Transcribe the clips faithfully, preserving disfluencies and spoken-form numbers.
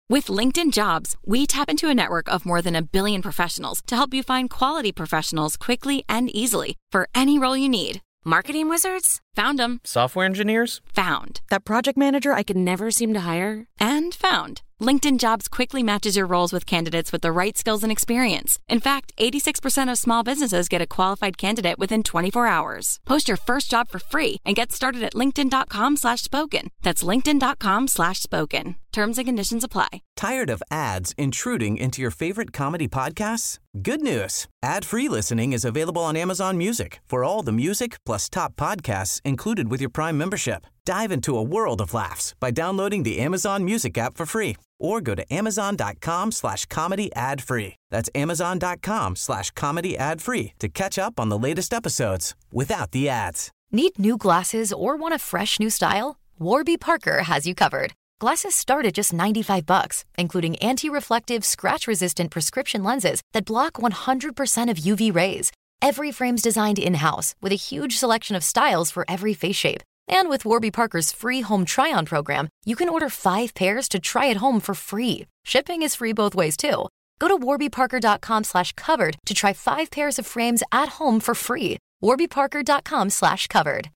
With LinkedIn Jobs, we tap into a network of more than a billion professionals to help you find quality professionals quickly and easily for any role you need. Marketing wizards? Found them. Software engineers? Found. That project manager I could never seem to hire? And found. LinkedIn Jobs quickly matches your roles with candidates with the right skills and experience. In fact, eighty-six percent of small businesses get a qualified candidate within twenty-four hours. Post your first job for free and get started at linkedin.com slash spoken. That's linkedin.com slash spoken. Terms and conditions apply. Tired of ads intruding into your favorite comedy podcasts? Good news. Ad-free listening is available on Amazon Music for all the music plus top podcasts included with your Prime membership. Dive into a world of laughs by downloading the Amazon Music app for free or go to amazon.com slash comedy ad free. That's amazon.com slash comedy ad free to catch up on the latest episodes without the ads. Need new glasses or want a fresh new style? Warby Parker has you covered. Glasses start at just ninety-five bucks, including anti-reflective, scratch-resistant prescription lenses that block one hundred percent of U V rays. Every frame's designed in-house with a huge selection of styles for every face shape. And with Warby Parker's free home try-on program, you can order five pairs to try at home for free. Shipping is free both ways, too. Go to warbyparker.com slash covered to try five pairs of frames at home for free. warbyparker.com slash covered.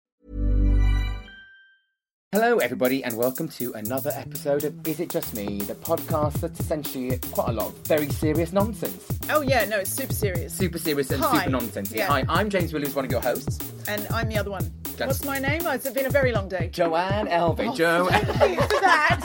Hello, everybody, and welcome to another episode of Is It Just Me, the podcast that's essentially quite a lot of very serious nonsense. Oh, yeah, no, it's super serious. Super serious and Hi. super nonsensy. Yeah. Hi, I'm James Williams, one of your hosts. And I'm the other one. Just- What's my name? Oh, it's been a very long day. Joanne Elvin. Oh, Joe. thank you for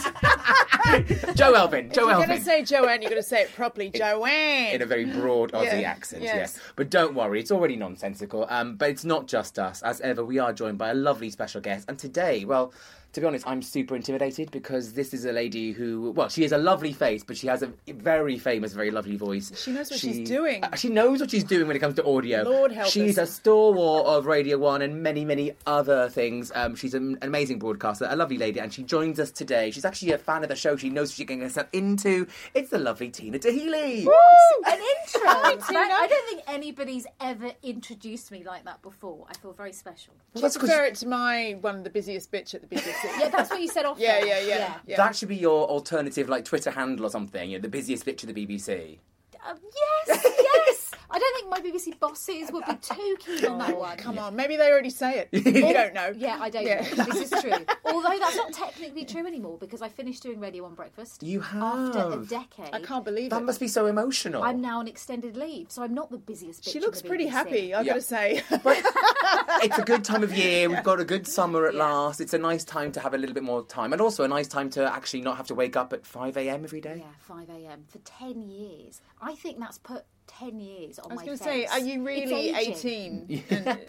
that. Joe Elvin. Joe If you're Elvin. going to say Joanne, you've got to say it properly. Joanne. In a very broad Aussie Yeah. accent, Yes. yes. But don't worry, it's already nonsensical. Um, but it's not just us. As ever, we are joined by a lovely special guest. And today, well, to be honest, I'm super intimidated because this is a lady who, well, she has a lovely face, but she has a very famous, very lovely voice. She knows what she's doing. Uh, she knows what she's doing when it comes to audio. Lord help She's us. a stalwart of Radio one and many, many other things. Um, she's an amazing broadcaster, a lovely lady, and she joins us today. She's actually a fan of the show. She knows what she's getting herself into. It's the lovely Tina Tahili. An intro. Hi, Right? Tina. I don't think anybody's ever introduced me like that before. I feel very special. Well, that's Compare it to my one, the busiest bitch at the B B C. Yeah, that's what you said off. Yeah, there. yeah, yeah, yeah. That should be your alternative, like, Twitter handle or something. You know, the busiest bitch of the B B C. Um, yes, yes. I don't think my B B C bosses would be too keen on that one. Come on, maybe they already say it. You don't know. Yeah, I don't Yeah. know. This is true. Although that's not technically true anymore because I finished doing Radio one Breakfast. You have. After a decade. I can't believe That it. must be so emotional. I'm now on extended leave, so I'm not the busiest bitch She in looks the pretty B B C. happy, I've Yeah. got to say. It's a good time of year. We've got a good summer at Yeah. last. It's a nice time to have a little bit more time. And also a nice time to actually not have to wake up at five a.m. every day. Yeah, five a.m. for ten years. I think that's put ten years on I was my going to face. say, are you really It's aging. eighteen? And-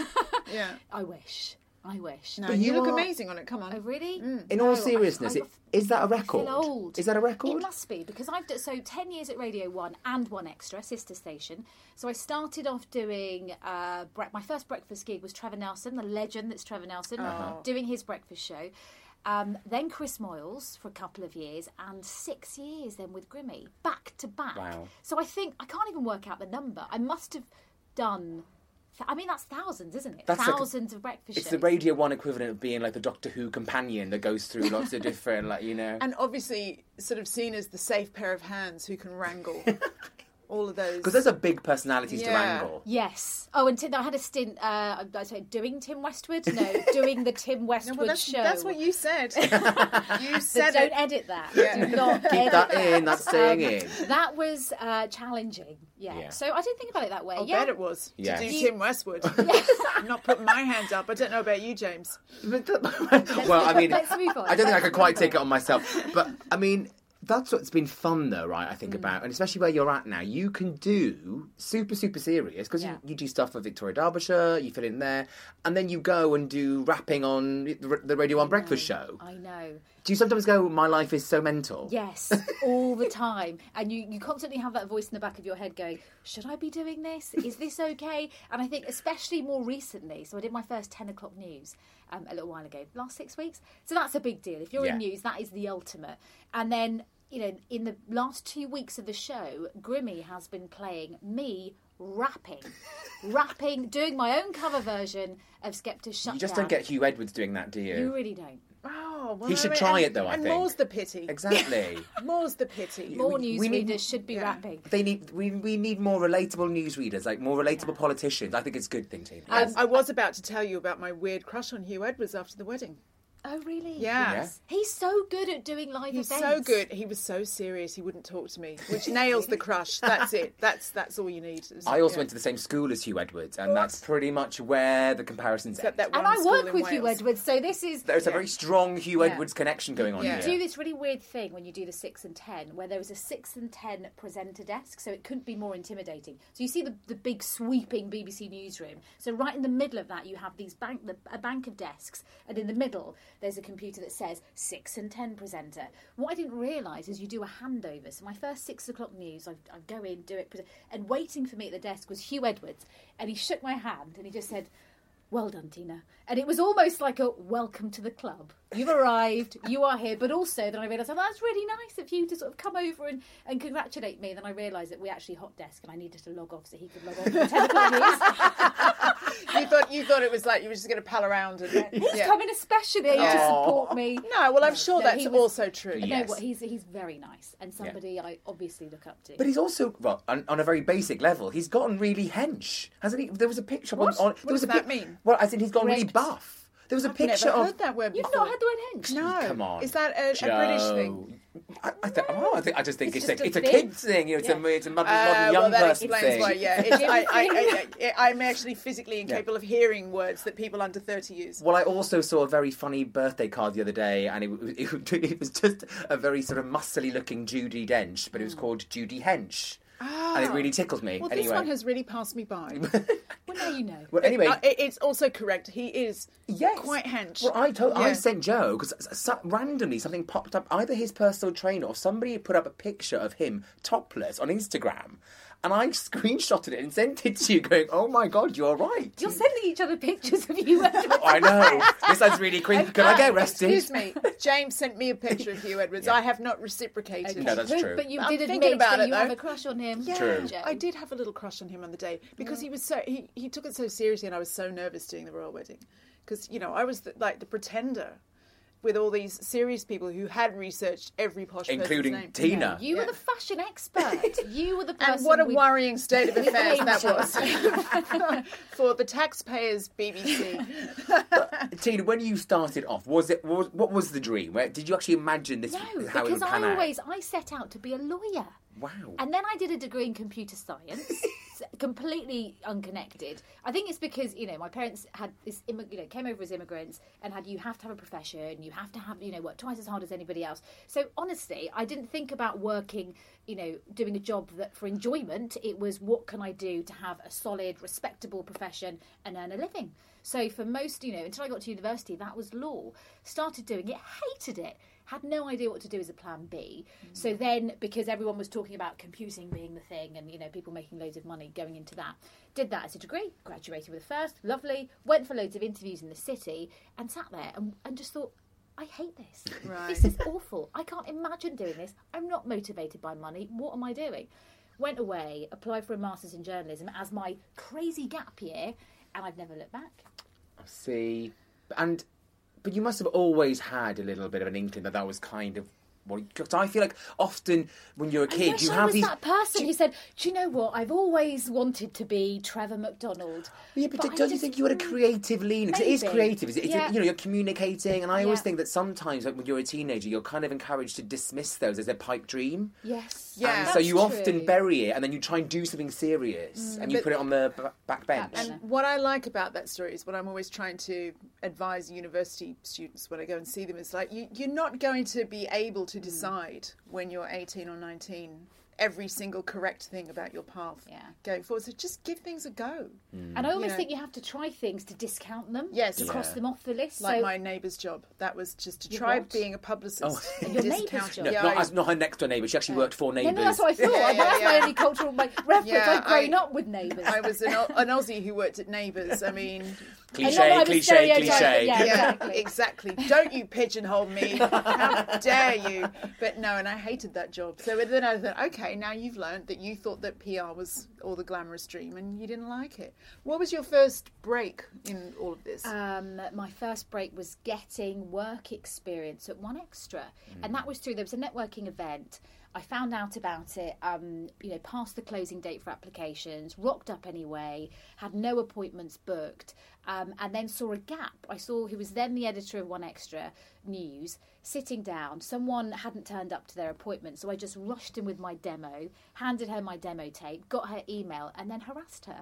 yeah. I wish. I wish. No, But you, you look are- amazing on it, come on. Oh, really? In No, all I- seriousness, I- it, is that a I record? feel old. Is that a record? It must be, because I've done so ten years at Radio one and One Extra, sister station. So I started off doing, uh, bre- my first breakfast gig was Trevor Nelson, the legend that's Trevor Nelson, doing his breakfast show. Um, then Chris Moyles for a couple of years, and six years then with Grimmy, back to back. Wow. So I think, I can't even work out the number. I must have done, I mean, that's thousands, isn't it? That's like a- thousands of breakfast It's shows. the Radio one equivalent of being like the Doctor Who companion that goes through lots of different, like, you know. And obviously, sort of seen as the safe pair of hands who can wrangle all of those. Because those are big personalities to Yeah. wrangle. Yes. Oh, and Tim, I had a stint. Uh, I say doing Tim Westwood. No, doing the Tim No, Westwood well, that's, show. that's what you said. you So said don't it. edit that. Yeah. Do not Keep edit that in, that's staying Um, in. That was uh, challenging. Yeah. Yeah. So I didn't think about it that way. I yeah. bet it was. Yes. To do You- Tim Westwood. I'm not putting my hands up. I don't know about you, James. Well, I mean, Let's move on. I don't think I Let's could quite move take it on. on myself. But, I mean, that's what's been fun, though, right, I Mm. think about. And especially where you're at now. You can do super, super serious, because Yeah. you, you do stuff for Victoria Derbyshire, you fill in there, and then you go and do rapping on the, the Radio one Breakfast Show. I know. Do you sometimes go, my life is so mental? Yes, all the time. And you, you constantly have that voice in the back of your head going, should I be doing this? Is this okay? And I think especially more recently, so I did my first ten o'clock news um, a little while ago, last six weeks. So that's a big deal. If you're Yeah. in news, that is the ultimate. And then, you know, in the last two weeks of the show, Grimmy has been playing me rapping. rapping, doing my own cover version of Skepta's Shutdown. You just don't get Hugh Edwards doing that, do you? You really don't. Oh, Oh, well, He should I mean, try and, it, though, I and think. more's the pity. Exactly. More's the pity. More we newsreaders need- should be yeah. rapping. They need we we need more relatable newsreaders, like more relatable politicians. I think it's a good thing, Tina. Um, I was about to tell you about my weird crush on Hugh Edwards after the wedding. Oh, really? Yeah. Yeah. He's so good at doing live He's events. so good. He was so serious. He wouldn't talk to me, which nails the crush. That's it. That's that's all you need. I also Yeah. went to the same school as Hugh Edwards, and that's pretty much where the comparisons Except end. that And one I school work in with Hugh Wales. Edwards, so this is... There's a very strong Hugh Yeah. Edwards connection going on Yeah. here. You do this really weird thing when you do the six and ten, where there is a six and ten presenter desk, so it couldn't be more intimidating. So you see the, the big sweeping B B C newsroom. So right in the middle of that, you have these bank the, a bank of desks, and in the middle there's a computer that says six and ten presenter. What I didn't realise is you do a handover. So my first six o'clock news, I I go in, do it, present, and waiting for me at the desk was Hugh Edwards, and he shook my hand and he just said, "Well done, Tina." And it was almost like a welcome to the club. You've arrived, you are here. But also then I realised, oh, that's really nice of you to sort of come over and, and congratulate me. Then I realised that we actually hot desk and I needed to log off so he could log on to the ten o'clock news. You thought you thought it was like you were just going to pal around and He's yeah. coming especially to support me. No, well, I'm sure No, that's he was- also true. Yeah. No, Yes. what he's he's very nice and somebody I obviously look up to. But he's also, well, on, on a very basic level, he's gotten really hench, hasn't he? There was a picture What? on. on What there was does a that pic- mean? Well, as in he's gone really Ripped. buff. There was a I've picture never of. heard that word You've before. not had the word hench? No. Come on. Is that a, a British thing? I, I, th- oh, I, think, I just think It's it's, just a, a it's a thing. kids thing. You know, it's, Yeah. a, it's a modern, Uh, modern young well, that person explains thing. why. Yeah, it's, I, I, thing. I, I'm actually physically incapable of hearing words that people under thirty use. Well, I also saw a very funny birthday card the other day, and it, it, it was just a very sort of muscly-looking Judi Dench, but it was called Judy Hench. And it really tickled me. Well, anyway. this one has really passed me by. Well, now you know. Well, anyway, Uh, it- it's also correct. He is yes. quite hench. Well, I told, I Yeah. sent Joe because so, randomly something popped up, either his personal trainer or somebody put up a picture of him topless on Instagram, and I screenshotted it and sent it to you, going, "Oh my God, you're right." You're sending each other pictures of you. I know. This sounds really creepy. Can I get arrested? Excuse me. James sent me a picture of Hugh Edwards. I have not reciprocated. No, that's but, true. But you I'm did thinking admit about that it, you have though. a crush on him. Yeah, True. Joe. I did have a little crush on him on the day because he was so he, he took it so seriously, and I was so nervous doing the royal wedding because you know I was the, like the pretender with all these serious people who had researched every posh person's Including name. Tina. You were Yeah. the fashion expert. You were the person. And what a with- worrying state of with affairs that danger. was for the taxpayers' B B C. Tina, when you started off, was it was, what was the dream? Where, did you actually imagine this? No, how it because would pan I out? always I set out to be a lawyer. Wow. And then I did a degree in computer science, completely unconnected. I think it's because, you know, my parents had this, immi- you know, came over as immigrants and had, you have to have a profession, you have to have, you know, work twice as hard as anybody else. So honestly, I didn't think about working, you know, doing a job that for enjoyment. It was, what can I do to have a solid, respectable profession and earn a living? So for most, you know, until I got to university, that was law. Started doing it, hated it. Had no idea what to do as a plan B. Mm. So then, because everyone was talking about computing being the thing and, you know, people making loads of money going into that, did that as a degree, graduated with a first, lovely, went for loads of interviews in the city and sat there and, and just thought, I hate this. Right. This is awful. I can't imagine doing this. I'm not motivated by money. What am I doing? Went away, applied for a master's in journalism as my crazy gap year, and I've never looked back. See, and but you must have always had a little bit of an inkling that that was kind of what. Because I feel like often when you're a I kid, wish you I have was these. that person who said, "Do you know what? I've always wanted to be Trevor McDonald." Yeah, but, I don't you just- think you had a creative leaning? 'Cause it is Maybe. creative. It's, it's Yeah. you know, you're communicating, and I always Yeah. think that sometimes, like when you're a teenager, you're kind of encouraged to dismiss those as a pipe dream. Yes. Yeah. And so That's you often true. bury it, and then you try and do something serious, and you But- put it on the b- back bench. Back And what I like about that story is what I'm always trying to advise university students when I go and see them is like, you, you're not going to be able to decide when you're eighteen or nineteen every single correct thing about your path Yeah. going forward. So just give things a go. Mm. And I almost know. think you have to try things to discount them. Yes. To Yeah. cross them off the list. Like so my neighbour's job. That was just to Your try what? being a publicist. Oh. and Your neighbour's discount job. it. No, Yeah, not, I- as, not her next door neighbour. She actually worked for no, neighbours. no, that's what I thought. Yeah, yeah, that's my yeah. only cultural like, reference. Yeah, I've grown I- up with neighbours. I was an, an Aussie who worked at Neighbours. I mean, And not Cliche, that I was cliche, stereotyping, cliche. Yeah, yeah, exactly. exactly. Don't you pigeonhole me. How dare you? But no, and I hated that job. So then I thought, okay, okay, now you've learned that you thought that P R was all the glamorous dream and you didn't like it. What was your first break in all of this? Um, my first break was getting work experience at One Extra. Mm. And that was through, there was a networking event. I found out about it, um, you know, past the closing date for applications, rocked up anyway, had no appointments booked, um, and then saw a gap. I saw who was then the editor of One Extra News sitting down. Someone hadn't turned up to their appointment, so I just rushed in with my demo, handed her my demo tape, got her email, and then harassed her.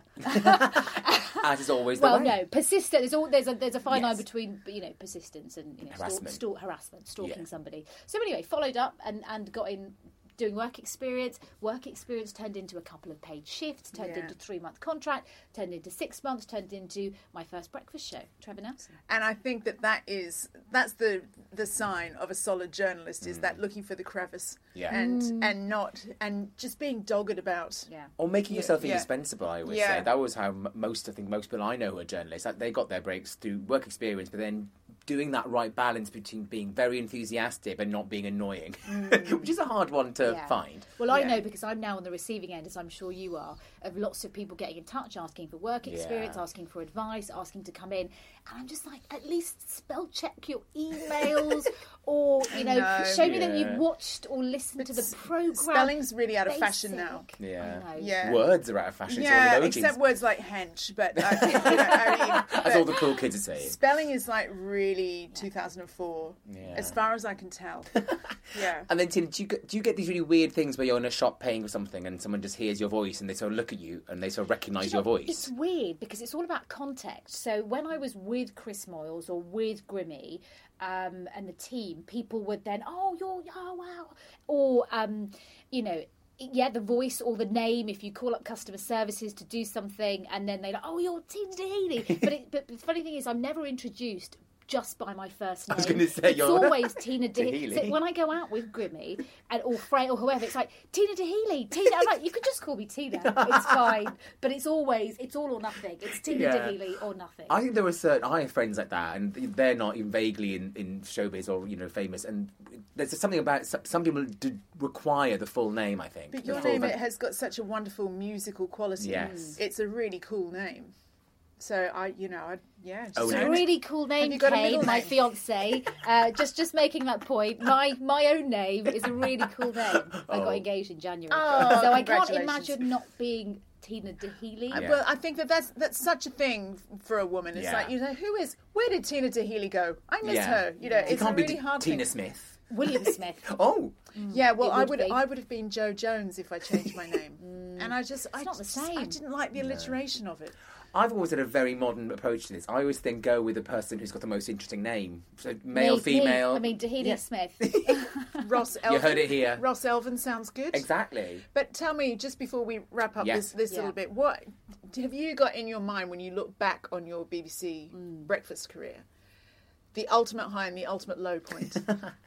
As is always well, the way. no, persistent. There's, all, there's a there's a fine Yes. line between, you know, persistence and, you know, Harassment. stalk, stalk, harassment, stalking Yeah. somebody. So anyway, followed up and, and got in doing work experience. Work experience turned into a couple of paid shifts, turned Yeah. into a three-month contract, turned into six months, turned into my first breakfast show, Trevor Nelson. And I think that that is that's the the sign of a solid journalist is that looking for the crevice Yeah. and and not and just being dogged about. Yeah. Or making yourself yeah. indispensable, I would Yeah. say. That was how m- most, I think, most people I know who are journalists, like, they got their breaks through work experience, but then doing that right balance between being very enthusiastic and not being annoying, which is a hard one to Yeah. find. Well, I Yeah. know because I'm now on the receiving end, as I'm sure you are, of lots of people getting in touch, asking for work experience, Yeah. asking for advice, asking to come in. And I'm just like, at least spell check your emails or, you know, know. show me that Yeah. you've watched or listened to the programme. Spelling's really out of fashion Basic. now. Yeah. I know. Yeah. Words are out of fashion. Yeah, so are emojis. except words like hench, but uh, you know, I mean, That's but all the cool kids are saying. spelling is like really two thousand four, Yeah. as far as I can tell. Yeah. And then, Tina, do you, get, do you get these really weird things where you're in a shop paying for something and someone just hears your voice and they sort of look at you and they sort of recognise Do you your know, voice? It's weird because it's all about context. So when I was with Chris Moyles or with Grimmy um, and the team, people would then, oh, you're, oh, wow. Or, um, you know, yeah, the voice or the name, if you call up customer services to do something and then they're like, oh, you're Tina Daheley. But, it, but the funny thing is I'm never introduced just by my first name. I was going to say, it's you're always Tina Daheley. Daheley. So when I go out with Grimmy and or Frey or whoever, it's like Tina Daheley. Tina, I'm like, you could just call me Tina. It's fine. But it's always it's all or nothing. It's Tina Yeah. Daheley or nothing. I think there are certain. I have friends like that, and they're not even vaguely in, in showbiz or you know famous. And there's something about some some people do require the full name. I think. But The your full name va- it has got such a wonderful musical quality. Yes. It's a really cool name. So I, you know, I yeah. Just Oh, It's no. a own it. really cool name, you got a Kate, middle my name? fiance. Uh, just just making that point. My my own name is a really cool name. I got Oh. engaged in January, Oh, so I can't congratulations. imagine not being Tina Daheley. I- Yeah. Well, I think that that's that's such a thing for a woman. It's Yeah. like, you know, who is where did Tina Daheley go? I miss Yeah. her. You know, It it's a can't really be hard Tina thing. Smith. William Smith. Oh, Yeah, well, It I would would be. I would have been Jo Jones if I changed my name, and I just I not the just- I same. didn't like the alliteration of it. I've always had a very modern approach to this. I always then go with the person who's got the most interesting name. So male, Me- me. female. I mean, Daheley Yeah. Smith. Ross Elvin. You heard it here. Ross Elvin sounds good. Exactly. But tell me, just before we wrap up Yes. this, this Yeah. little bit, what have you got in your mind when you look back on your B B C Mm. breakfast career? The ultimate high and the ultimate low point.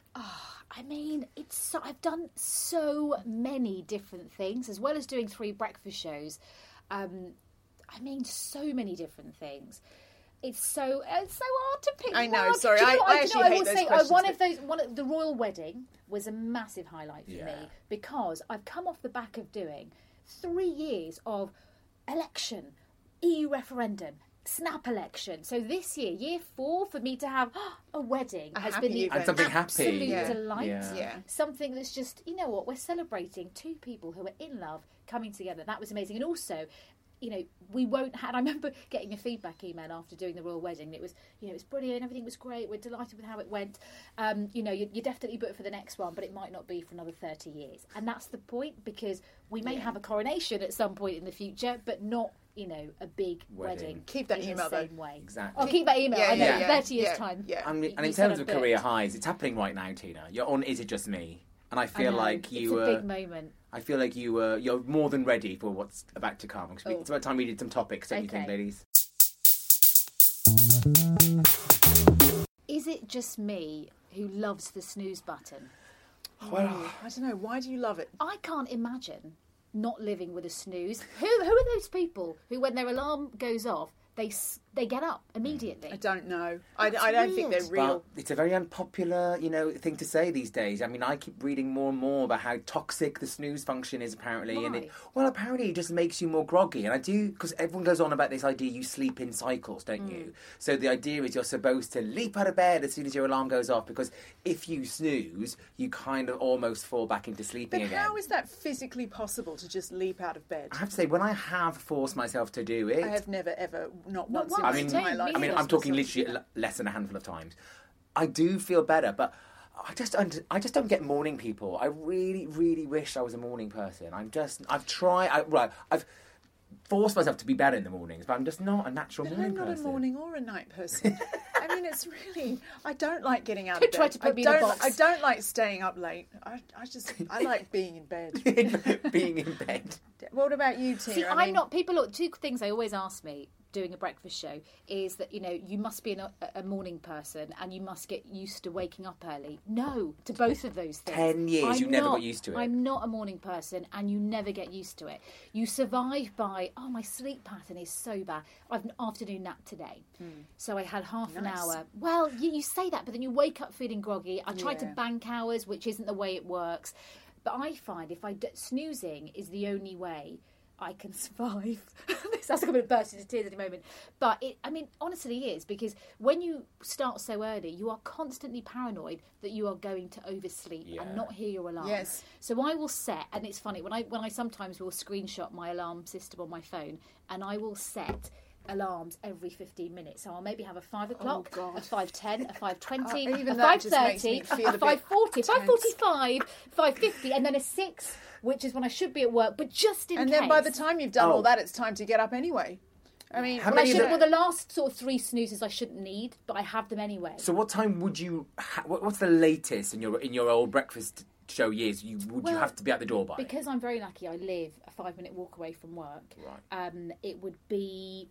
I mean, it's so, I've done so many different things, as well as doing three breakfast shows. Um, I mean, so many different things. It's so it's so hard to pick. I know, one. sorry, Do you I- what I do you actually know, I hate will those say, uh, questions, one but- of those, one of the royal wedding was a massive highlight for Yeah. me because I've come off the back of doing three years of election, E U referendum, snap election. So this year, year four, for me to have a wedding A has happy been the event. And something happy. absolute Yeah. delight. Yeah. Yeah. Something that's just, you know what, we're celebrating two people who are in love coming together. That was amazing. And also, you know, we won't have, I remember getting a feedback email after doing the royal wedding. It was, you know, it was brilliant, everything was great, we're delighted with how it went. Um, you know, you, you're definitely booked for the next one, but it might not be for another thirty years. And that's the point, because we may have a coronation at some point in the future, but not, you know, a big Wedding. wedding. Keep that in email, the though. same way. Exactly. Oh, keep that email. Yeah, I know, yeah, yeah. thirty years' Yeah, time. yeah. I mean, and in You said terms I'm of career booked. highs, it's happening right now, Tina. You're on Is It Just Me? And I I feel know, like you it's were. a big moment. I feel like you were. You're more than ready for what's about to come. Oh. It's about time we did some topics, don't you think, Okay. ladies? Is it just me who loves the snooze button? Well, I don't know. Why do you love it? I can't imagine not living with a snooze. Who who are those people who, when their alarm goes off, they s- they get up immediately. I don't know. I, I don't think they're real. But it's a very unpopular, you know, thing to say these days. I mean, I keep reading more and more about how toxic the snooze function is, apparently. Why? And it, well, apparently it just makes you more groggy. And I do, because everyone goes on about this idea you sleep in cycles, don't mm. you? So the idea is you're supposed to leap out of bed as soon as your alarm goes off, because if you snooze, you kind of almost fall back into sleeping but again. How is that physically possible to just leap out of bed? I have to say, when I have forced myself to do it... I have never, ever, not, not once once. in I mean, my life. I mean, I'm talking literally less than a handful of times. I do feel better, but I just don't, I just don't get morning people. I really, really wish I was a morning person. I'm just, I've tried, I, right, I've forced myself to be better in the mornings, but I'm just not a natural but morning I'm not person. a morning or a night person. I mean, it's really, I don't like getting out Could of bed. try to put I me in a don't, box. I don't like staying up late. I, I just, I like being in bed. Being in bed. What about you, Tina? See, I I'm mean, not. People. Two things I always ask me doing a breakfast show is that, you know, you must be an, a, a morning person and you must get used to waking up early. No, to both of those things. Ten years, I'm you never not, got used to it. I'm not a morning person, and you never get used to it. You survive by, oh, my sleep pattern is so bad. I've an afternoon nap today, mm. so I had half an Nice. hour. Well, you, you say that, but then you wake up feeling groggy. I tried Yeah. to bank hours, which isn't the way it works. But I find if I d- snoozing is the only way I can survive. This sounds like I'm going to burst into tears at any moment. But, it, I mean, honestly it is, because when you start so early, you are constantly paranoid that you are going to oversleep Yeah. and not hear your alarm. Yes. So I will set, and it's funny, when I when I sometimes will screenshot my alarm system on my phone, and I will set alarms every fifteen minutes. So I'll maybe have a five o'clock, God. a five ten, a five twenty, Uh, even a that five just makes thirty, me feel a a bit five forty, tense. five forty-five, five fifty, and then a six, which is when I should be at work, but just in and case. then by the time you've done Oh. all that, it's time to get up anyway. I mean, How Well, I many of should, the- well, the last sort of three snoozes I shouldn't need, but I have them anyway. So what time would you, ha- what, what's the latest in your in your old breakfast show years you would you Well, have to be at the door by? Because I'm very lucky, I live a five minute walk away from work. Right. Um, it would be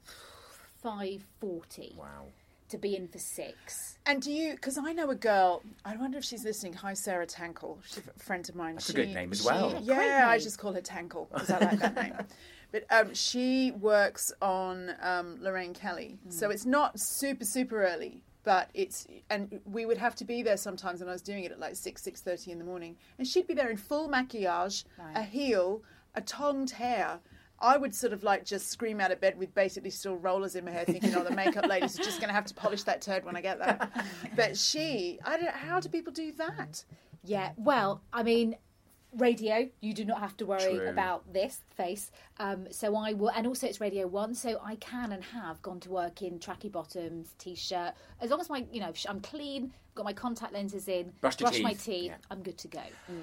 five forty Wow. to be in for six. and do you, because I know a girl, I wonder if she's listening. Hi, Sarah Tankle. She's a friend of mine. That's she, a good name as she- well. Yeah, Great I name. just call her Tankle because I like that name. But um, she works on um, Lorraine Kelly. Mm. So it's not super, super early. But it's, and we would have to be there sometimes when I was doing it at like six, six thirty in the morning. And she'd be there in full maquillage, Right. a heel, a tongued hair. I would sort of like just scream out of bed with basically still rollers in my hair, thinking, oh, the makeup lady's just going to have to polish that turd when I get there. But she, I don't, how do people do that? Yeah, well, I mean, radio, you do not have to worry True. about this face. Um, so I will, and also it's Radio One, so I can and have gone to work in tracky bottoms, t-shirt. As long as my, you know, I'm clean, got my contact lenses in, Brushed your brush my teeth, teeth, yeah. I'm good to go.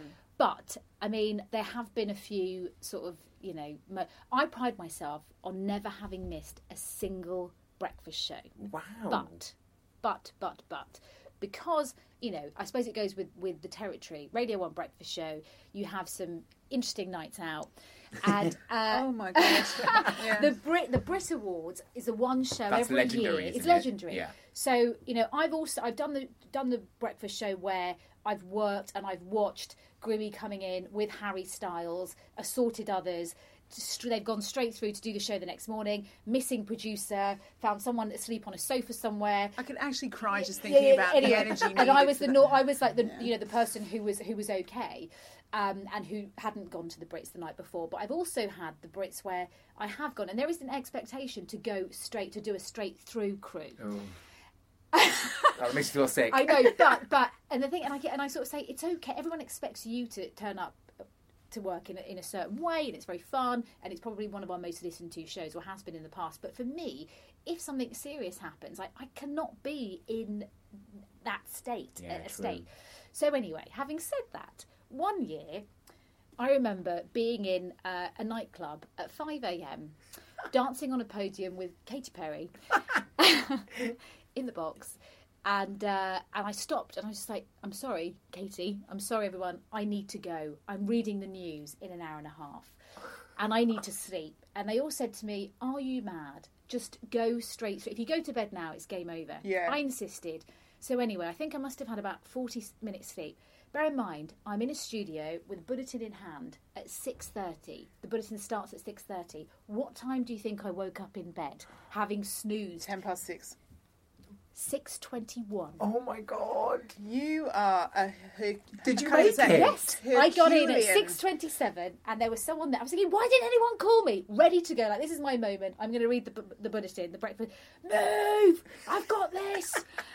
But I mean, there have been a few sort of, you know, mo- I pride myself on never having missed a single breakfast show. Wow. But, but, but, but, because, you know, I suppose it goes with, with the territory. Radio One breakfast show, you have some interesting nights out. And uh, Oh my gosh. Yeah. the Brit the Brit Awards is the one show That's every legendary, year. isn't It's it? legendary. Yeah. So, you know, I've also I've done the done the breakfast show where I've worked and I've watched Grimmy coming in with Harry Styles, assorted others. Just- They've gone straight through to do the show the next morning. Missing producer, found someone asleep on a sofa somewhere. I could actually cry just Yeah, thinking yeah, about anyway. the energy needed. And I was for the that. no, I was like the you know the person who was who was okay, um, and who hadn't gone to the Brits the night before. But I've also had the Brits where I have gone, and there is an expectation to go straight to do a straight through crew. Oh. That makes you feel sick. I know, but but and the thing, and I get and I sort of say it's okay. Everyone expects you to turn up to work in a, in a certain way, and it's very fun, and it's probably one of our most listened to shows, or has been in the past. But for me, if something serious happens, I, I cannot be in that state. Yeah, a true. state. So anyway, having said that, one year I remember being in uh, a nightclub at five a.m. dancing on a podium with Katy Perry in the box. And uh, and I stopped and I was just like, I'm sorry, Katie. I'm sorry, everyone. I need to go. I'm reading the news in an hour and a half. And I need to sleep. And they all said to me, are you mad? Just go straight through. If you go to bed now, it's game over. Yeah. I insisted. So anyway, I think I must have had about forty minutes sleep. bear in mind, I'm in a studio with a bulletin in hand at six thirty. The bulletin starts at six thirty. What time do you think I woke up in bed, having snoozed? Ten past six. six twenty-one. Oh my God. You are a... a Did you a- make it? Yes, I got in at Herculean. six twenty-seven, and there was someone there. I was thinking, why didn't anyone call me? Ready to go, like, this is my moment. I'm going to read the, bu- the bulletin, the breakfast. Move! I've got this!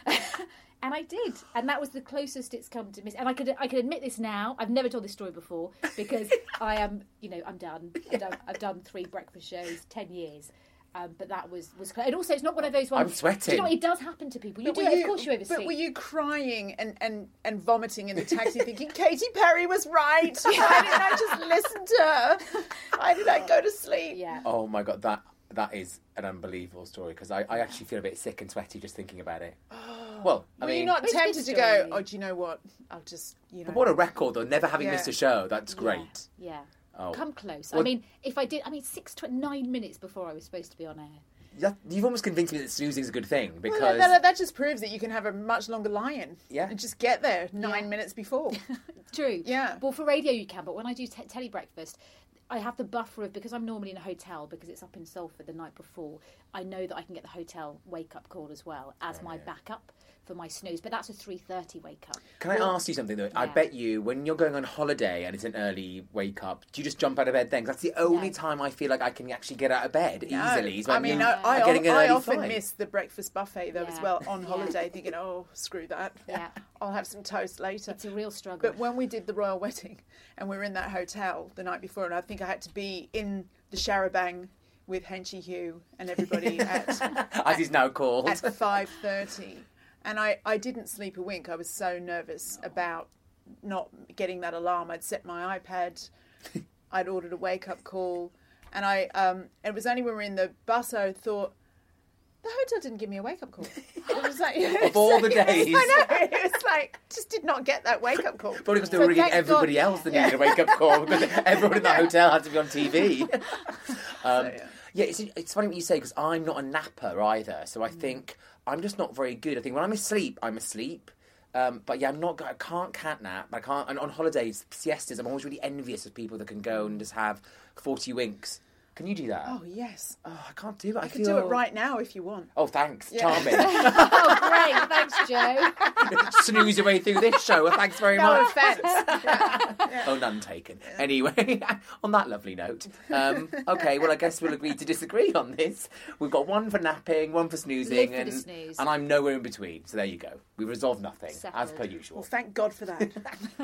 And I did, and that was the closest it's come to miss. And I could I could admit this now. I've never told this story before because I am, you know, I'm done. I've done, I've done three breakfast shows, ten years. Um, but that was was close. And also, it's not one of those ones. I'm sweating. Do you know what? It does happen to people. You But do were it. Of course, you oversleep. But were you crying and, and, and vomiting in the taxi thinking, Katy Perry was right? Why didn't I just listen to her? Why did I go to sleep? Yeah. Oh my God, that that is an unbelievable story because I, I actually feel a bit sick and sweaty just thinking about it. Well, I Were mean, you not It's a good tempted to go, story. oh, do you know what? I'll just, you know. but what a record though, never having Yeah. missed a show. That's great. Yeah. Oh. Come close. I Well- mean, if I did, I mean, six to nine minutes before I was supposed to be on air. That, you've almost convinced me that snoozing's a good thing Well, because that, that, that just proves that you can have a much longer lie-in. Yeah. And just get there nine Yeah. minutes before. True. Yeah. Well, for radio you can, but when I do te- telly breakfast, I have the buffer of, because I'm normally in a hotel because it's up in Salford the night before, I know that I can get the hotel wake-up call as well as my backup for my snooze. But that's a three thirty wake-up. Can I ask you something though? I Yeah. bet you when you're going on holiday and it's an early wake up, do you just jump out of bed then? 'Cause that's the only No. time I feel like I can actually get out of bed No. easily. is I when mean, you I, are I, getting an I early often flight. miss the breakfast buffet though as Yeah. well on Yeah. holiday, thinking, oh, screw that. Yeah. I'll have some toast later. It's a real struggle. But when we did the royal wedding and we were in that hotel the night before, and I think I had to be in the Sharabang with Henchy Hugh and everybody at As he's now called. at five thirty, and I, I didn't sleep a wink. I was so nervous about not getting that alarm. I'd set my iPad, I'd ordered a wake-up call, and I um, it was only when we were in the bus I thought, the hotel didn't give me a wake-up call. It was like, Of all the days. I know, it was like, just did not get that wake-up call. Probably because they So were ringing thank everybody God- else that needed a wake up call because everyone in the hotel had to be on T V. Um, yeah. yeah, it's, it's funny what you say because I'm not a napper either. So I think I'm just not very good. I think when I'm asleep, I'm asleep. Um, but yeah, I'm not. I can't cat nap. I can't. And on holidays, siestas, I'm always really envious of people that can go and just have forty winks. Can you do that? Oh, yes. Oh, I can't do it. I, I could feel... do it right now if you want. Oh, thanks. Yeah. Charming. Oh, great. Thanks, Joe. Snooze your way through this show. Well, thanks very No much. offence. Yeah. Oh, none taken. Anyway, on that lovely note, um, okay, well, I guess we'll agree to disagree on this. We've got one for napping, one for snoozing, Live for and, the snooze. and I'm nowhere in between. So there you go. We resolved nothing, as Settled. per usual. Well, thank God for that.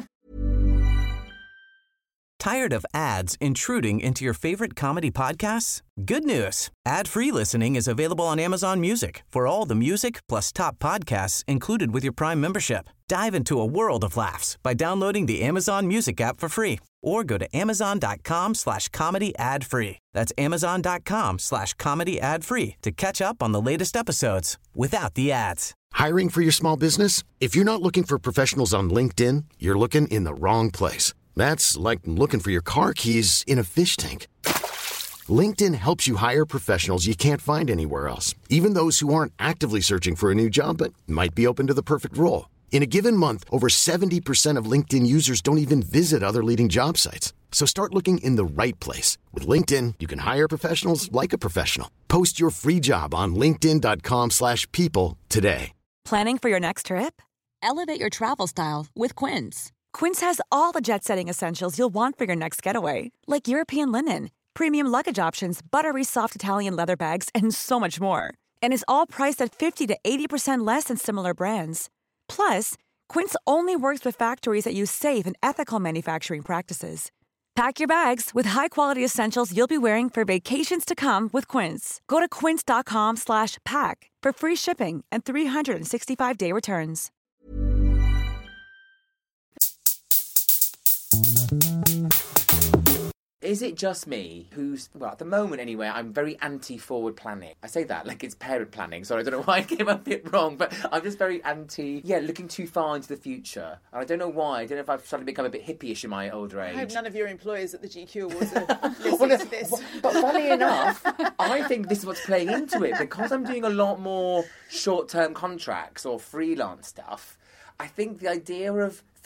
Tired of ads intruding into your favorite comedy podcasts? Good news. Ad-free listening is available on Amazon Music for all the music plus top podcasts included with your Prime membership. Dive into a world of laughs by downloading the Amazon Music app for free or go to amazon.com slash comedy ad free. That's amazon.com slash comedy ad free to catch up on the latest episodes without the ads. Hiring for your small business? If you're not looking for professionals on LinkedIn, you're looking in the wrong place. That's like looking for your car keys in a fish tank. LinkedIn helps you hire professionals you can't find anywhere else, even those who aren't actively searching for a new job but might be open to the perfect role. In a given month, over seventy percent of LinkedIn users don't even visit other leading job sites. So start looking in the right place. With LinkedIn, you can hire professionals like a professional. Post your free job on linkedin.com slash people today. Planning for your next trip? Elevate your travel style with Quince. Quince has all the jet-setting essentials you'll want for your next getaway, like European linen, premium luggage options, buttery soft Italian leather bags, and so much more. And is all priced at fifty to eighty percent less than similar brands. Plus, Quince only works with factories that use safe and ethical manufacturing practices. Pack your bags with high-quality essentials you'll be wearing for vacations to come with Quince. Go to quince.com slash pack for free shipping and three sixty-five day returns. Is it just me who's, well, at the moment anyway, I'm very anti-forward planning. I say that like it's parent planning, so I don't know why I came up a bit wrong, but I'm just very anti, yeah, looking too far into the future. And I don't know why. I don't know if I've started to become a bit hippie-ish in my older age. I hope none of your employers at the G Q Awards are Well, listening no, to this. But funny enough, I think this is what's playing into it because I'm doing a lot more short-term contracts or freelance stuff. I think the idea of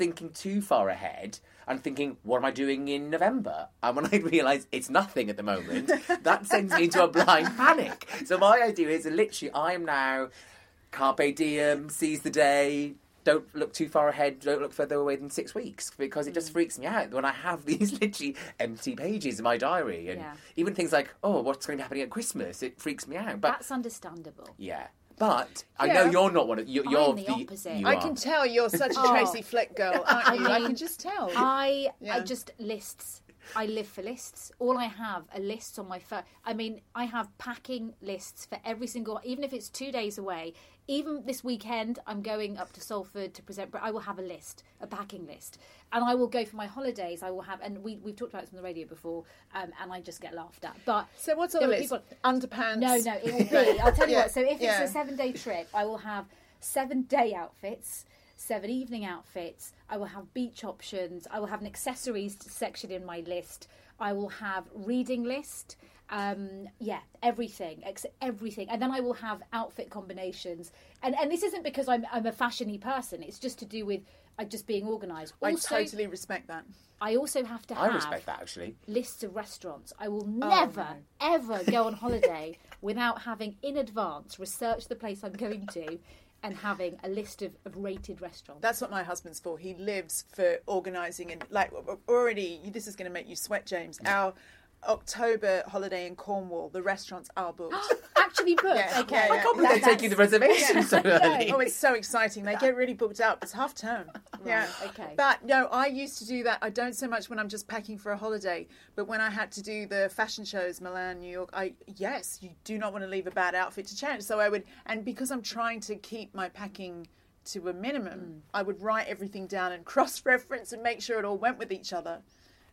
thinking too far ahead and thinking, what am I doing in November? And when I realise it's nothing at the moment, that sends me into a blind panic. So my idea is literally, I am now carpe diem, seize the day, don't look too far ahead, don't look further away than six weeks, because it just freaks me out when I have these literally empty pages in my diary. And Yeah. even things like, oh, what's going to be happening at Christmas? It freaks me out. But That's understandable. yeah. But I Yeah. know you're not one of you. You're I'm the opposite. You I are. can tell you're such a Oh. Tracy Flick girl, aren't you? I, mean, can just tell. I, Yeah. I just lists. I live for lists. All I have are lists on my phone. I mean, I have packing lists for every single, even if it's two days away. Even this weekend, I'm going up to Salford to present, but I will have a list, a packing list. And I will go for my holidays. I will have, and we, we've talked about this on the radio before, um, and I just get laughed at. But So what's on there the are list? people- Underpants? No, no, it will be. I'll tell you Yeah, what. So if yeah. it's a seven-day trip, I will have seven day outfits, seven evening outfits. I will have beach options. I will have an accessories section in my list. I will have reading list. Um, yeah, everything, ex- everything, and then I will have outfit combinations. And and this isn't because I'm I'm a fashiony person. It's just to do with uh, just being organised. I Also, totally respect that. I also have to I have respect that, actually. lists of restaurants. I will Oh, never, ever go on holiday without having in advance researched the place I'm going to and having a list of, of rated restaurants. That's what my husband's for. He lives for organising and, like, already, this is going to make you sweat, James. Our October holiday in Cornwall, the restaurants are booked. Actually booked. Yeah, Okay. yeah, yeah. I can't believe they That- take you the reservation so early. Oh, it's so exciting. They get really booked up. It's half term. Yeah. okay. But no, I used to do that. I don't so much when I'm just packing for a holiday, but when I had to do the fashion shows, Milan, New York, I, yes, you do not want to leave a bad outfit to chance. So I would, and because I'm trying to keep my packing to a minimum, Mm. I would write everything down and cross-reference and make sure it all went with each other.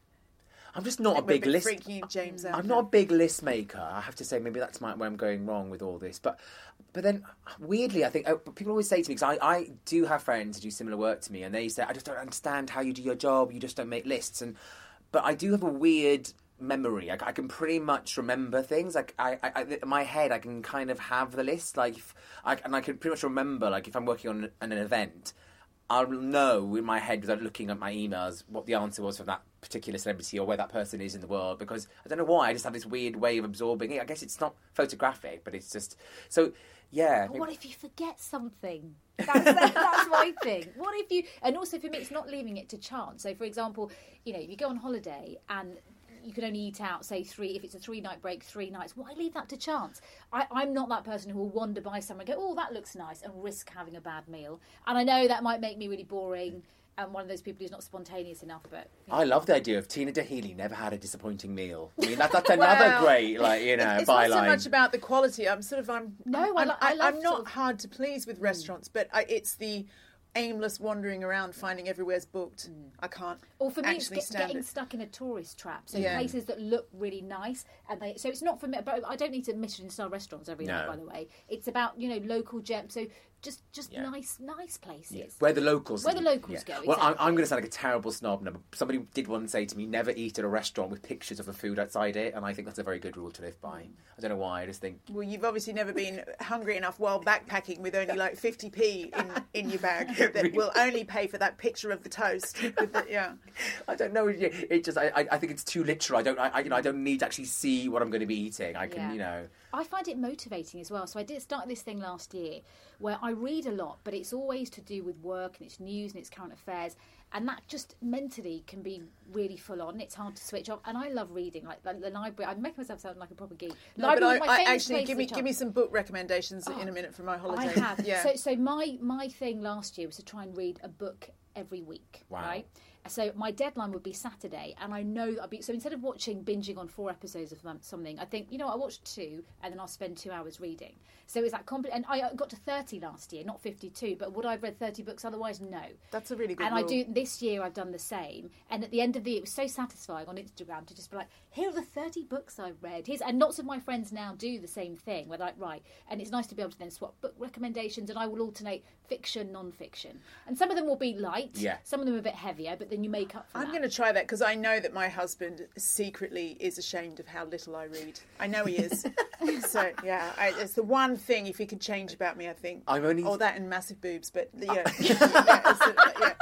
I'm just not a We're big bit list. freaking James out I'm now. not a big list maker. I have to say, maybe that's my, where I'm going wrong with all this. But, but then weirdly, I think oh, people always say to me, because I, I do have friends who do similar work to me, and they say, I just don't understand how you do your job. You just don't make lists. And but I do have a weird memory. I, I can pretty much remember things. Like I, I, I, in my head, I can kind of have the list. Like, if I, and I can pretty much remember. Like, if I'm working on an, an event, I'll know in my head without looking at my emails what the answer was for that particular celebrity or where that person is in the world, because I don't know why, I just have this weird way of absorbing it. I guess it's not photographic, but it's just... So, yeah. But what if you forget something? That's, that's my thing. What if you... And also for me, it's not leaving it to chance. So, for example, you know, you go on holiday and you can only eat out, say, three, if it's a three-night break, three nights. Why leave that to chance? I, I'm not that person who will wander by somewhere and go, oh, that looks nice, and risk having a bad meal. And I know that might make me really boring. I'm one of those people who's not spontaneous enough, but... You know. I love the idea of Tina Dahealy never had a disappointing meal. I mean, that, that's another Well, great, like, you know, it's byline. not so much about the quality. I'm sort of I'm No, I I'm, lo- I love I'm not sort of- hard to please with restaurants, but I, it's the aimless wandering around, finding everywhere's booked. I can't. Or for me, it's actually get, stand getting it. stuck in a tourist trap. So Yeah. places that look really nice, and they. So it's not for me. But I don't need to Michelin star restaurants every night. No. By the way, it's about you know local gems. So just just Yeah. nice nice places. Yeah. Where the locals Where the eat. locals Yeah. go, Well, I'm, exactly. I'm going to sound like a terrible snob number. Somebody did once say to me, never eat at a restaurant with pictures of the food outside it, and I think that's a very good rule to live by. I don't know why, I just think... Well, you've obviously never been hungry enough while backpacking with only like fifty p in, in your bag that will only pay for that picture of the toast. With the, yeah. I don't know. It it just, I, I I think it's too literal. I don't, I, I, you know, I don't need to actually see what I'm going to be eating. I can, Yeah. you know... I find it motivating as well. So I did start this thing last year where I read a lot, but it's always to do with work and it's news and it's current affairs. And that just mentally can be really full on. It's hard to switch off. And I love reading, like the, the library. I'm making myself sound like a proper geek. No, but Library I, was my I favourite actually place give me to give me chance. some book recommendations in a minute for my holiday. I have. Yeah. So, so my my thing last year was to try and read a book every week. Wow. Right. So my deadline would be Saturday, and I know that I'd be. So instead of watching binging on four episodes of something, I think you know I watched two, and then I'll spend two hours reading. So it's that compl- and I got to thirty last year, not fifty-two. But would I have read thirty books otherwise? No. That's a really good And rule. I do this year. I've done the same. And at the end of the year, it was so satisfying on Instagram to just be like, here are the thirty books I've read. Here's and lots of my friends now do the same thing. Where they're like, right, and it's nice to be able to then swap book recommendations, and I will alternate fiction, non-fiction, and some of them will be light. Yeah. Some of them are a bit heavier, but then you make up for I'm that. going to try that because I know that my husband secretly is ashamed of how little I read. I know he is. So, yeah, I, it's the one thing, if he could change about me, I think. I'm only- Or that and massive boobs, but, yeah. yeah, it's, uh, yeah.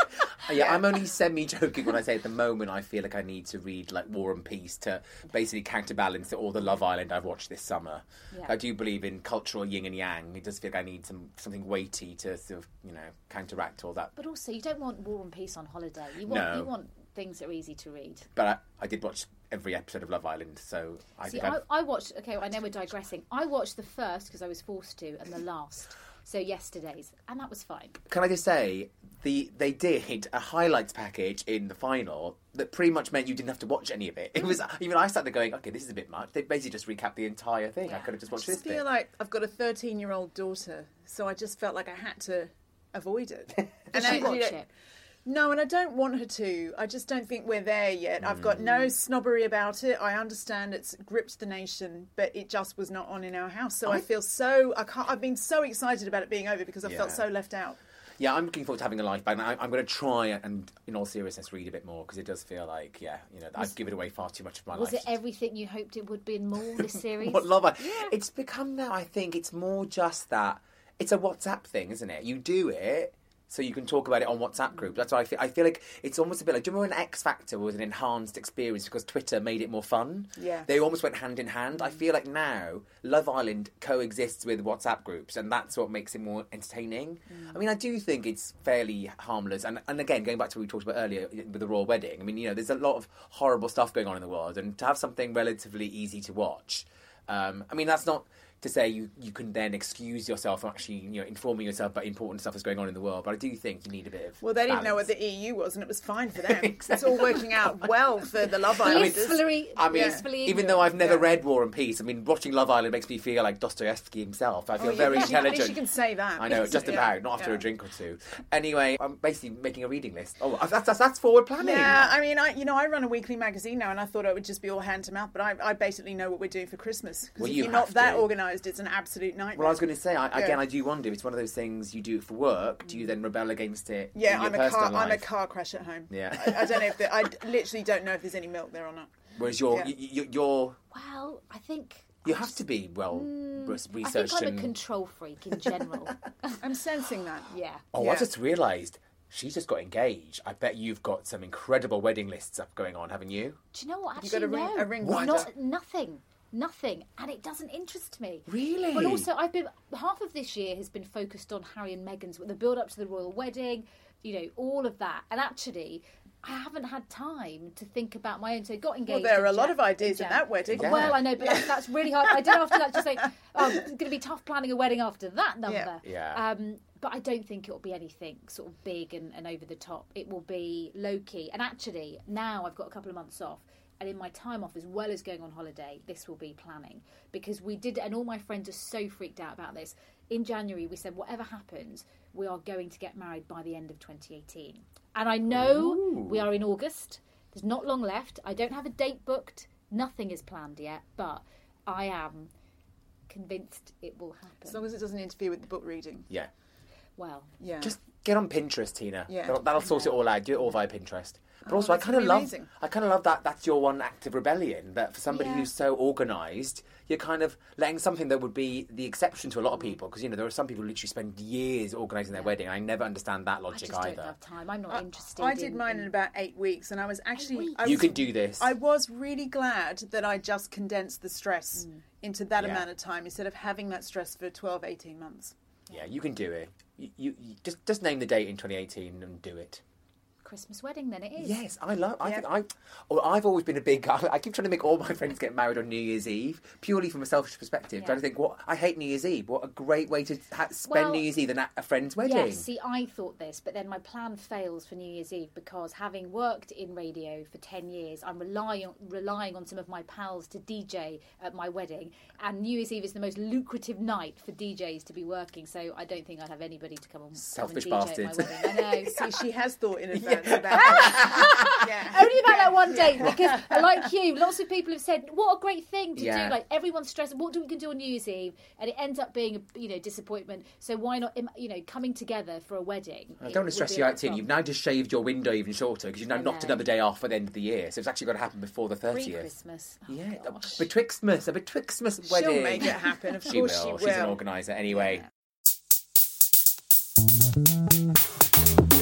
Yeah, I'm only semi-joking when I say at the moment I feel like I need to read like War and Peace to basically counterbalance all the Love Island I've watched this summer. Yeah. I do believe in cultural yin and yang. It does feel like I need some something weighty to sort of, you know, counteract all that. But also, you don't want War and Peace on holiday. You want No. you want things that are easy to read. But I, I did watch every episode of Love Island, so I See, think I, I watched, okay, I know we're digressing. I watched the first because I was forced to, and the last. So yesterday's, and that was fine. Can I just say, the they did a highlights package in the final that pretty much meant you didn't have to watch any of it. It was, even I sat there going, okay, this is a bit much. They basically just recapped the entire thing. Yeah. I could have just watched I just this feel bit. like I've got a thirteen-year-old daughter, so I just felt like I had to avoid it. Did and she I, watch you know, it? No, and I don't want her to. I just don't think we're there yet. I've got no snobbery about it. I understand it's gripped the nation, but it just was not on in our house. So I, I feel so. I can't. I've been so excited about it being over because I Yeah. felt so left out. Yeah, I'm looking forward to having a life back. And I, I'm going to try and, in all seriousness, read a bit more because it does feel like, yeah, you know, I've given away far too much of my Was life. it everything you hoped it would be in more, this series? What Love Island? It's become now, I think, it's more just that. It's a WhatsApp thing, isn't it? You do it so you can talk about it on WhatsApp group. That's what I feel. I feel like it's almost a bit like, do you remember when X Factor was an enhanced experience because Twitter made it more fun? Yeah. They almost went hand in hand. I feel like now Love Island coexists with WhatsApp groups, and that's what makes it more entertaining. Mm. I mean, I do think it's fairly harmless. And, and again, going back to what we talked about earlier with the royal wedding, I mean, you know, there's a lot of horrible stuff going on in the world, and to have something relatively easy to watch, um, I mean, that's not to say you, you can then excuse yourself from actually, you know, informing yourself about important stuff that's going on in the world. But I do think you need a bit of Well, they didn't know what balance. the E U was, and it was fine for them. It's all working out well for the Love Islanders. Blissfully, I mean, blissfully even ignorant. though I've never Yeah. read War and Peace, I mean, watching Love Island makes me feel like Dostoevsky himself. I feel Oh, yeah, very at least you- at least intelligent. you can say that. I know, just Yeah. about, not after Yeah. a drink or two. Anyway, I'm basically making a reading list. Oh, that's, that's, that's forward planning. Yeah, I mean, I you know, I run a weekly magazine now, and I thought it would just be all hand to mouth, but I, I basically know what we're doing for Christmas. Because Well, if you you're not have that to. organised, it's an absolute nightmare. Well, I was going to say, I, again, Yeah. I do wonder if it's one of those things you do it for work. Do you then rebel against it? Yeah, in your I'm a personal car. I'm a life? car crash at home. Yeah. I, I don't know if there, I literally don't know if there's any milk there or not. Whereas you're, Yeah. you, you, you're, Well, I think... you have to be well Mm, res- I think researched. I'm a and... control freak in general. I'm sensing that. Yeah. Oh, I Yeah. just realised she's just got engaged. I bet you've got some incredible wedding lists up going on, haven't you? Do you know what? You Actually, got a ring- no. a ring Not, binder? nothing. Nothing. And it doesn't interest me. Really? But also, I've been... Half of this year has been focused on Harry and Meghan's... The build-up to the royal wedding, you know, all of that. And actually... I haven't had time to think about my own. So I got engaged. Well, there are in a lot Jan- of ideas in in Jan. that wedding. Yeah. Well, I know, but that's, that's really hard. I did after that just say, oh, it's going to be tough planning a wedding after that number. Yeah. Yeah. Um, but I don't think it will be anything sort of big and, and over the top. It will be low key. And actually, now I've got a couple of months off. And in my time off, as well as going on holiday, this will be planning. Because we did, and all my friends are so freaked out about this. In January, we said, whatever happens, we are going to get married by the end of twenty eighteen. And I know Ooh. we are in August. There's not long left. I don't have a date booked. Nothing is planned yet. But I am convinced it will happen. As long as it doesn't interfere with the book reading. Yeah. Well, Yeah. Just get on Pinterest, Tina. Yeah. That'll, that'll sort it all out. Do it all via Pinterest. But also, I that's kind of really love. amazing. I kind of love that. That's your one act of rebellion. That for somebody Yeah. who's so organised, you're kind of letting something that would be the exception to a lot of people. Because you know there are some people who literally spend years organising their wedding. I never understand that I logic just don't either. have time. I'm not I, interested. I did in, mine in... in about eight weeks, and I was actually. weeks? I You was, could do this. I was really glad that I just condensed the stress Mm. into that Yeah. amount of time instead of having that stress for twelve, eighteen months. Yeah, you can do it. You, you, you just just name the date in twenty eighteen and do it. Christmas wedding, then it is. Yes, I love. I Yeah. think I. Oh, I've always been a big. I, I keep trying to make all my friends get married on New Year's Eve, purely from a selfish perspective. Yeah. Trying to think, what I hate New Year's Eve. What a great way to ha- spend Well, New Year's Eve than at a friend's wedding. Yes, see, I thought this, but then my plan fails for New Year's Eve because having worked in radio for ten years, I'm relying relying on some of my pals to D J at my wedding, and New Year's Eve is the most lucrative night for D Js to be working, so I don't think I'd have anybody to come on Selfish come and D J bastards. at my wedding. I know. See, she has thought in advance about yeah. Only about that one date, because like you, lots of people have said, "What a great thing to Yeah. do!" Like everyone's stressed. What do we can do on New Year's Eve? And it ends up being a you know disappointment. So why not you know coming together for a wedding? I It don't want would to stress be you a out, lot Tina. of You've fun. now just shaved your window even shorter because you've now I knocked know. another day off at the end of the year. So it's actually got to happen before the Pre thirtieth. Christmas. Oh, Yeah, gosh. betwixtmas, a betwixtmas wedding. She'll make it happen. Of She course will. she will. She's an organizer anyway. Can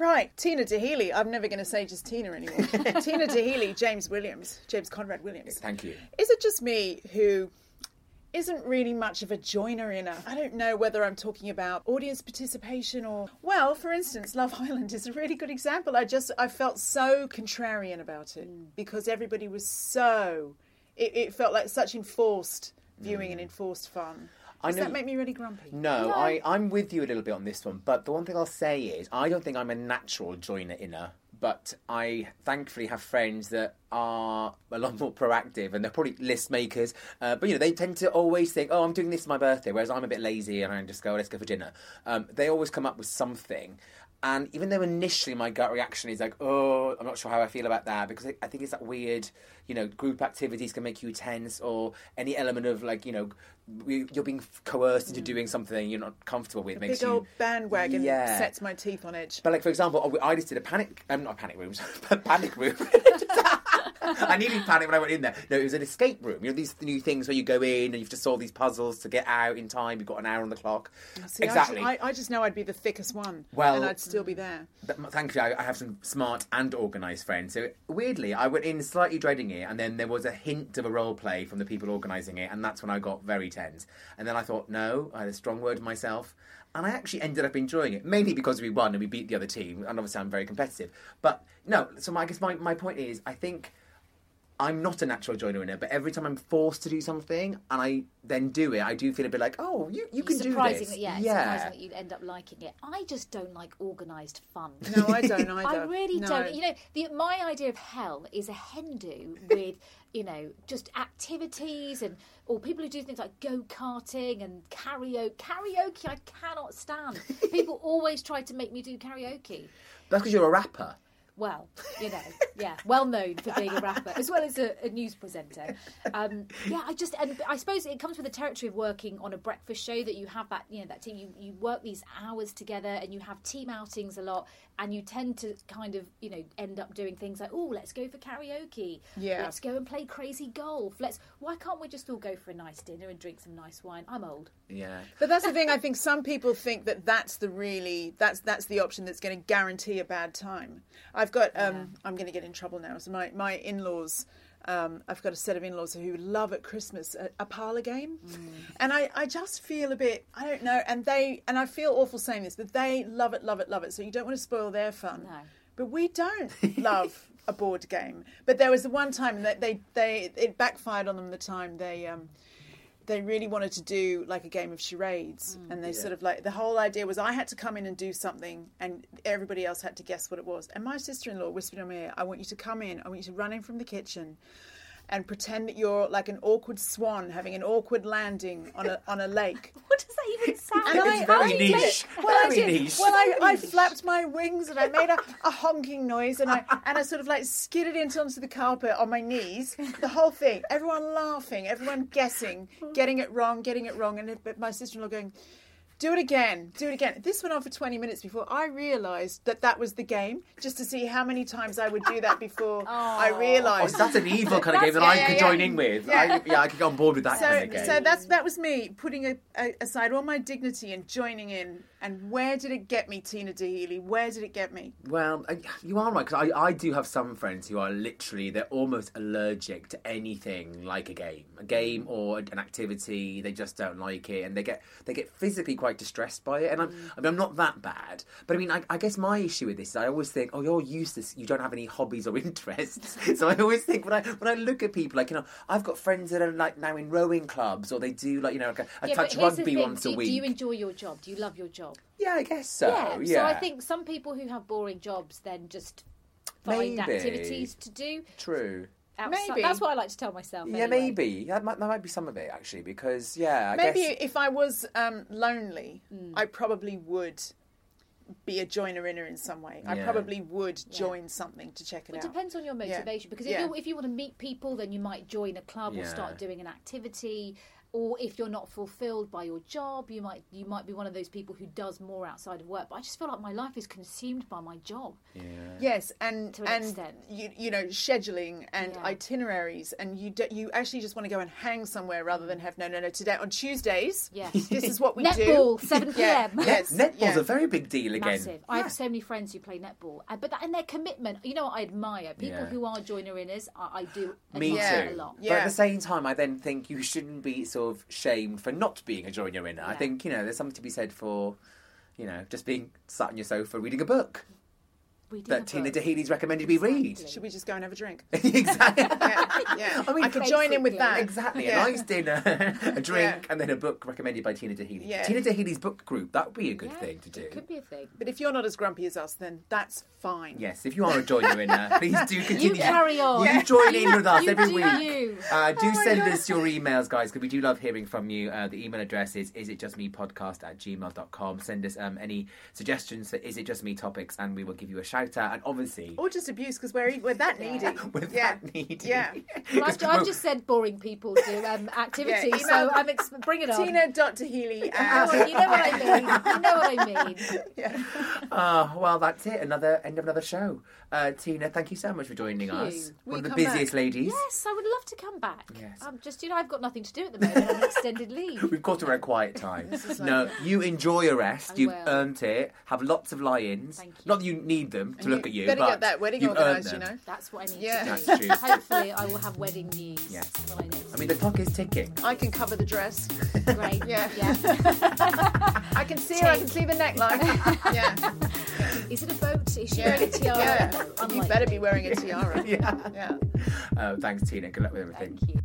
Right, Tina Dahealy. I'm never going to say just Tina anymore. Tina Dahealy, James Williams, James Conrad Williams. Thank you. Is it just me who isn't really much of a joiner inner? I don't know whether I'm talking about audience participation or... Well, for instance, Love Island is a really good example. I just, I felt so contrarian about it mm. because everybody was so... It, it felt like such enforced viewing mm. and enforced fun. Does that make me really grumpy? No, no. I, I'm with you a little bit on this one. But the one thing I'll say is I don't think I'm a natural joiner inner. But I thankfully have friends that are a lot more proactive and they're probably list makers. Uh, but, you know, they tend to always think, oh, I'm doing this for my birthday, whereas I'm a bit lazy and I just go, let's go for dinner. Um, they always come up with something. And even though initially my gut reaction is like, oh, I'm not sure how I feel about that, because I think it's that weird, you know, group activities can make you tense, or any element of like, you know, you're being coerced into doing something you're not comfortable with. A makes big you, old bandwagon yeah. sets my teeth on edge. But like, for example, I just did a panic, um, not panic rooms, panic room. I nearly panicked when I went in there. No, it was an escape room. You know, these new things where you go in and you have to solve these puzzles to get out in time. You've got an hour on the clock. See, exactly. I, I just know I'd be the thickest one. Well, and I'd still be there. Thankfully, I, I have some smart and organised friends. So weirdly, I went in slightly dreading it, and then there was a hint of a role play from the people organising it, and that's when I got very tense. And then I thought, no, I had a strong word for myself. And I actually ended up enjoying it, mainly because we won and we beat the other team, and obviously I'm very competitive. But no, so my, I guess my, my point is, I think I'm not a natural joiner in it, but every time I'm forced to do something and I then do it, I do feel a bit like, oh, you, you can do this. Yeah, it's yeah. surprising that you'd end up liking it. I just don't like organised fun. No, I don't either. I really no. don't. You know, the, my idea of hell is a hen do with, you know, just activities and or people who do things like go-karting and karaoke. Karaoke I cannot stand. People always try to make me do karaoke. That's because you're a rapper. Well, you know, yeah, well known for being a rapper as well as a, a news presenter. Um, yeah, I just, and I suppose it comes with the territory of working on a breakfast show that you have that, you know, that team, you, you work these hours together and you have team outings a lot, and you tend to kind of, you know, end up doing things like, oh, let's go for karaoke. Yeah. Let's go and play crazy golf. Let's, why can't we just all go for a nice dinner and drink some nice wine? I'm old. Yeah. But that's the thing, I think some people think that that's the really, that's that's the option that's going to guarantee a bad time. I've got, um, yeah. I'm going to get in trouble now. So my, my in-laws, um, I've got a set of in-laws who love at Christmas a, a parlour game. Mm. And I, I just feel a bit, I don't know, and they, and I feel awful saying this, but they love it, love it, love it. So you don't want to spoil their fun. No. But we don't love a board game. But there was the one time that they, they, it backfired on them the time they, um, they really wanted to do like a game of charades, mm, and they yeah. sort of like, the whole idea was I had to come in and do something and everybody else had to guess what it was. And my sister-in-law whispered in my ear, I want you to come in, I want you to run in from the kitchen and pretend that you're like an awkward swan having an awkward landing on a on a lake. What does that even sound and like? It's very I, niche. I, well, very I did, niche. Well, I, I flapped my wings and I made a, a honking noise and I and I sort of like skidded into onto the carpet on my knees. The whole thing. Everyone laughing, everyone guessing, getting it wrong, getting it wrong, and it, my sister-in-law going, do it again, do it again. This went on for twenty minutes before I realised that that was the game, just to see how many times I would do that before oh. I realised. Oh, so that's an evil kind of game that yeah, I yeah, could yeah. join in with. Yeah. I, yeah, I could get on board with that So, kind of game. so that's that was me putting a, a, aside all my dignity and joining in. And where did it get me, Tina Dahealy? Where did it get me? Well, you are right, because I, I do have some friends who are literally, they're almost allergic to anything like a game. A game or an activity, they just don't like it, and they get they get physically quite distressed by it. And I'm, mm. I mean, I'm not that bad, but I mean, I, I guess my issue with this is I always think, oh, you're useless, you don't have any hobbies or interests. So I always think, when I when I look at people, like, you know, I've got friends that are like now in rowing clubs, or they do like, you know, like a, a yeah, touch but here's the rugby thing. once do, a week. Do you enjoy your job? Do you love your job? Yeah, I guess so. Yeah. yeah. So I think some people who have boring jobs then just find Maybe. activities to do. True. Outside. Maybe. That's what I like to tell myself. Yeah, anyway. maybe. That might, that might be some of it, actually, because, yeah, I Maybe guess... if I was um, lonely, mm. I probably would be a joiner-inner in some way. I Yeah. probably would Yeah. join something to check it It out. depends on your motivation, Yeah. because if, Yeah. you if you want to meet people, then you might join a club or Yeah. start doing an activity. or if you're not fulfilled by your job, you might you might be one of those people who does more outside of work. But I just feel like my life is consumed by my job. Yeah. Yes, and To an and extent. you you know scheduling and Yeah. itineraries, and you do, you actually just want to go and hang somewhere rather than have no no no today on Tuesdays. Yes. This is what we Netball, do. seven Yeah, p.m. yes, Netball's yeah. a very big deal again. Massive. I have so many friends who play netball, and, but that, and their commitment. You know what I admire? People Yeah. who are joiner-inners, I, I do Me admire too. a lot. But Yeah. at the same time, I then think you shouldn't be sort of shamed for not being a joiner in. I Yeah. think, you know, there's something to be said for, you know, just being sat on your sofa reading a book Reading that a Tina book. Dahili's recommended we read. Exactly. Should we just go and have a drink? Exactly. Yeah, yeah. I mean, I could join in with basically. that. Exactly. Yeah. A nice dinner, a drink, Yeah. and then a book recommended by Tina Dahili. Yeah. Tina Dahili's book group, that would be a good Yeah, thing to do. It could be a thing. But if you're not as grumpy as us, then that's fine. Yes, if you are a joiner in there, please do continue. You carry on. You join in You- with us you every do week. you. Uh, do Oh my send God. us your emails, guys, because we do love hearing from you. Uh, the email address is isitjustmepodcast at gmail dot com. Send us um, any suggestions for Is It Just Me topics, and we will give you a shout out. And obviously, Or just abuse because we're we're that needy. we're yeah. that needy. Yeah. Well, I've, I've just said boring people do um, activities, Yeah, so email- I'm ex- bring it on. Tina dot Dahili. You know what- you know what I mean. You know what I mean. Yeah. Oh, well, that's it. Another end of another show. Uh, Tina, thank you so much for joining Thank us. you. One Will of the you come busiest back? ladies. Yes, I would love to come back. Yes. I'm just, you know, I've got nothing to do at the moment. I'm on extended leave. We've got her a quiet time. No, you enjoy a rest. I You've will. earned it. Have lots of lie-ins. Thank you. Not that you need them to And look you at you, better but get that wedding you've earned organised, you them. know. That's what I need Yeah. to do. That's true. Hopefully, I will have wedding news Yes. when I next. I mean, the clock is ticking. I can cover the dress. Great. Yeah. Yeah. I can see her. I can see the neckline. yeah. Is it a boat? Is she Yeah. wearing a tiara? Yeah. No, You unlikely. better be wearing a tiara. Yeah. Yeah. Uh, thanks, Tina. Good luck with everything. Thank you.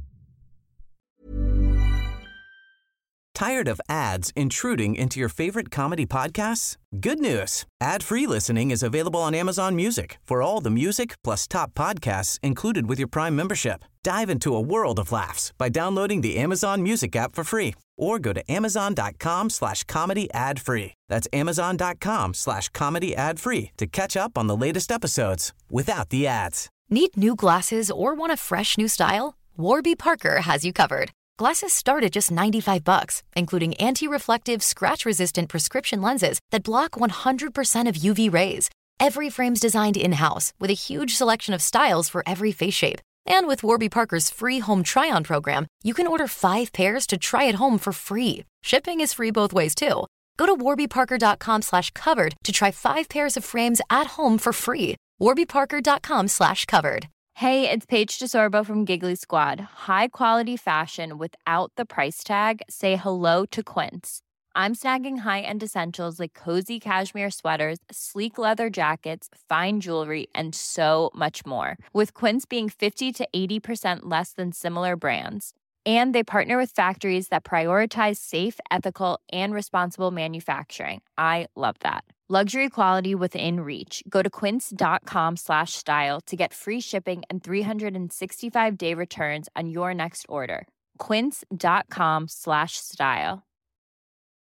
Tired of ads intruding into your favorite comedy podcasts? Good news. Ad-free listening is available on Amazon Music for all the music plus top podcasts included with your Prime membership. Dive into a world of laughs by downloading the Amazon Music app for free or go to amazon.com slash comedy ad free. That's amazon.com slash comedy ad free to catch up on the latest episodes without the ads. Need new glasses or want a fresh new style? Warby Parker has you covered. Glasses start at just ninety-five bucks, including anti-reflective, scratch-resistant prescription lenses that block one hundred percent of U V rays. Every frame's designed in-house with a huge selection of styles for every face shape. And with Warby Parker's free home try-on program, you can order five pairs to try at home for free. Shipping is free both ways, too. Go to warbyparker.com slash covered to try five pairs of frames at home for free. warbyparker.com slash covered. Hey, it's Paige DeSorbo from Giggly Squad. High quality fashion without the price tag. Say hello to Quince. I'm snagging high-end essentials like cozy cashmere sweaters, sleek leather jackets, fine jewelry, and so much more. With Quince being fifty to eighty percent less than similar brands. And they partner with factories that prioritize safe, ethical, and responsible manufacturing. I love that. Luxury quality within reach. Go to quince.com slash style to get free shipping and three sixty-five day returns on your next order. Quince.com slash style.